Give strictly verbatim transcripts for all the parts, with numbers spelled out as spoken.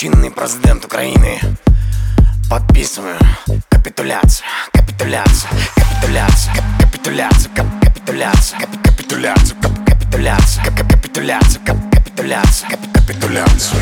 чинный президент Украины. Подписываю капитуляцию, капитуляцию, капитуляцию, кап- капитуляцию, кап- капитуляцию, кап- капитуляцию, кап- капитуляцию, кап- капитуляцию, кап- капитуляцию, кап- капитуляцию.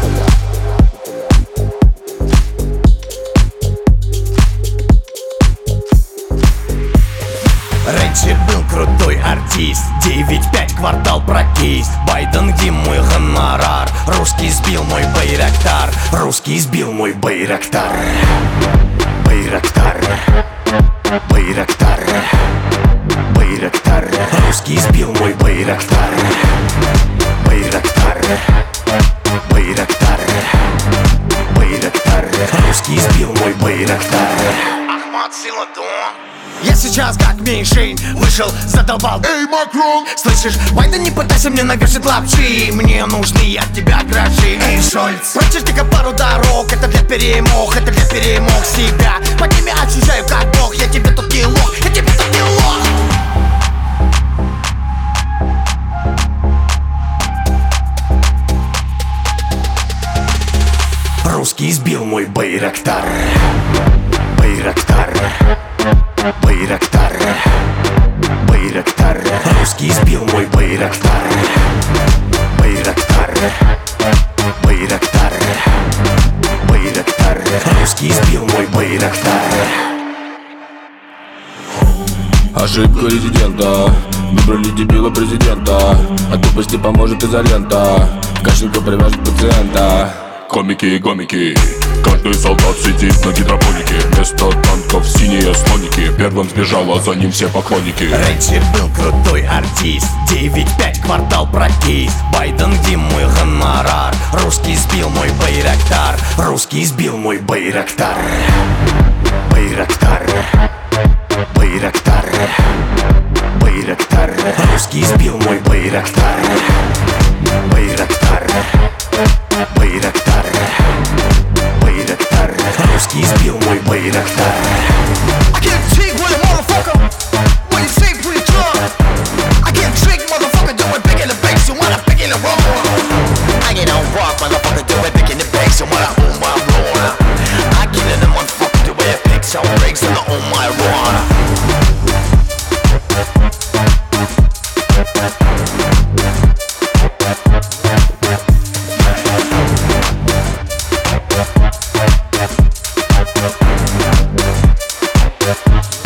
Раньше был крутой артист, девять пять квартал прокист. Байден, где мой гонорар? Русский сбил мой Байрактар, русский сбил мой Байрактар. Байрактар, Байрактар, Байрактар, русский сбил мой Байрактар. Байрактар, Байрактар, Байрактар, русский сбил мой Байрактар. Ахмат Силадон. Я сейчас как мишень вышел, задолбал. Эй, Макрон! Слышишь, Байден, не пытайся мне навешать лапши. Мне нужны от тебя гроши. Эй, Шольц, прочерти-ка пару дорог. Это для перемог, это для перемог себя. Под ними ощущаю как бог. Я тебе тут не лох, я тебе тут не лох. Русский сбил мой Байрактар. Байрактар, Байрактар, Байрактар, русский сбил мой Байрактар. Байрактар, Байрактар, Байрактар, русский сбил мой Байрактар. Ошибка резидента, выбрали дебила президента. От тупости поможет изолента, кашелька привяжет пациента. Комики и гомики, каждый солдат сидит на гидропонике. Вместо танков синие слоники, первым сбежал, а за ним все поклонники. Раньше был крутой артист, девять пять квартал прокист. Байден, где мой гонорар? Русский сбил мой Байрактар, русский сбил мой Байрактар. Байрактар, Байрактар, Байрактар, русский сбил мой Байрактар. Байрактар, Байрактар, Байрактар, русский сбил мой Байрактар. I can't take with a motherfucker when you say pretty drunk. I can't trick motherfucker doing big in the bank, so when I pick in the wrong. I get on rock, motherfucker doing big in the bank, so when I own my roller. I get in the motherfucker doing big, so breaks and I own my roller. We'll be right back.